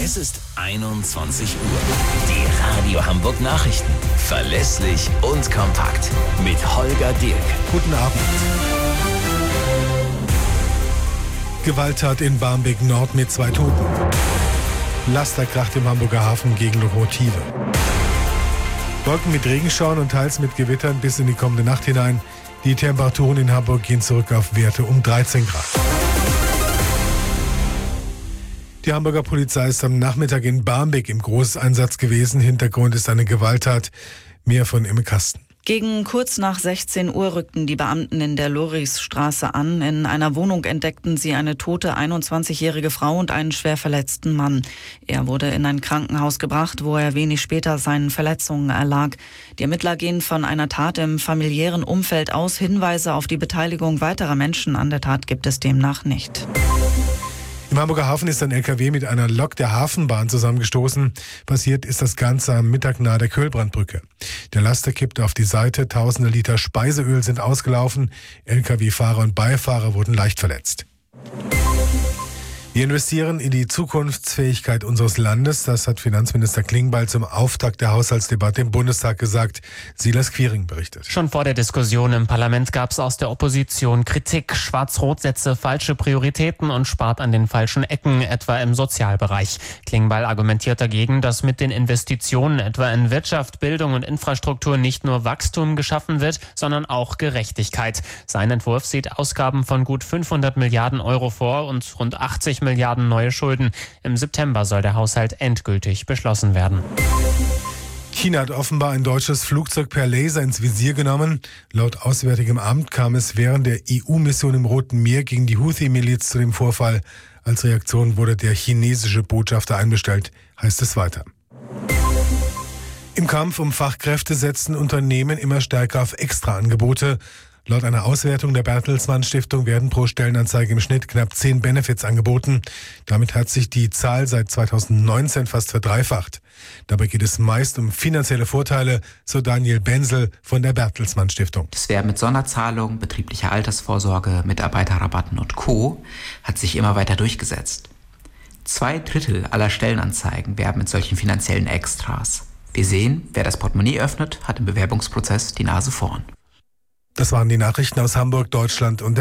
Es ist 21 Uhr. Die Radio Hamburg Nachrichten. Verlässlich und kompakt. Mit Holger Dirk. Guten Abend. Gewalttat in Barmbek Nord mit 2 Toten. Laster kracht im Hamburger Hafen gegen Lokomotive. Wolken mit Regenschauern und teils mit Gewittern bis in die kommende Nacht hinein. Die Temperaturen in Hamburg gehen zurück auf Werte um 13 Grad. Die Hamburger Polizei ist am Nachmittag in Barmbek im Großeinsatz gewesen. Hintergrund ist eine Gewalttat. Mehr von Imme Kasten. Gegen kurz nach 16 Uhr rückten die Beamten in der Lorisstraße an. In einer Wohnung entdeckten sie eine tote 21-jährige Frau und einen schwer verletzten Mann. Er wurde in ein Krankenhaus gebracht, wo er wenig später seinen Verletzungen erlag. Die Ermittler gehen von einer Tat im familiären Umfeld aus. Hinweise auf die Beteiligung weiterer Menschen an der Tat gibt es demnach nicht. Im Hamburger Hafen ist ein LKW mit einer Lok der Hafenbahn zusammengestoßen. Passiert ist das Ganze am Mittag nahe der Köhlbrandbrücke. Der Laster kippte auf die Seite, tausende Liter Speiseöl sind ausgelaufen, LKW-Fahrer und Beifahrer wurden leicht verletzt. Wir investieren in die Zukunftsfähigkeit unseres Landes, das hat Finanzminister Klingbeil zum Auftakt der Haushaltsdebatte im Bundestag gesagt. Silas Quiring berichtet. Schon vor der Diskussion im Parlament gab es aus der Opposition Kritik. Schwarz-Rot setze falsche Prioritäten und spart an den falschen Ecken, etwa im Sozialbereich. Klingbeil argumentiert dagegen, dass mit den Investitionen etwa in Wirtschaft, Bildung und Infrastruktur nicht nur Wachstum geschaffen wird, sondern auch Gerechtigkeit. Sein Entwurf sieht Ausgaben von gut 500 Milliarden Euro vor und rund 80 Milliarden neue Schulden. Im September soll der Haushalt endgültig beschlossen werden. China hat offenbar ein deutsches Flugzeug per Laser ins Visier genommen. Laut Auswärtigem Amt kam es während der EU-Mission im Roten Meer gegen die Houthi-Miliz zu dem Vorfall. Als Reaktion wurde der chinesische Botschafter einbestellt, heißt es weiter. Im Kampf um Fachkräfte setzen Unternehmen immer stärker auf Extraangebote. Laut einer Auswertung der Bertelsmann Stiftung werden pro Stellenanzeige im Schnitt knapp 10 Benefits angeboten. Damit hat sich die Zahl seit 2019 fast verdreifacht. Dabei geht es meist um finanzielle Vorteile, so Daniel Benzel von der Bertelsmann Stiftung. Das Werben mit Sonderzahlung, betrieblicher Altersvorsorge, Mitarbeiterrabatten und Co. hat sich immer weiter durchgesetzt. 2/3 aller Stellenanzeigen werben mit solchen finanziellen Extras. Wir sehen, wer das Portemonnaie öffnet, hat im Bewerbungsprozess die Nase vorn. Das waren die Nachrichten aus Hamburg, Deutschland und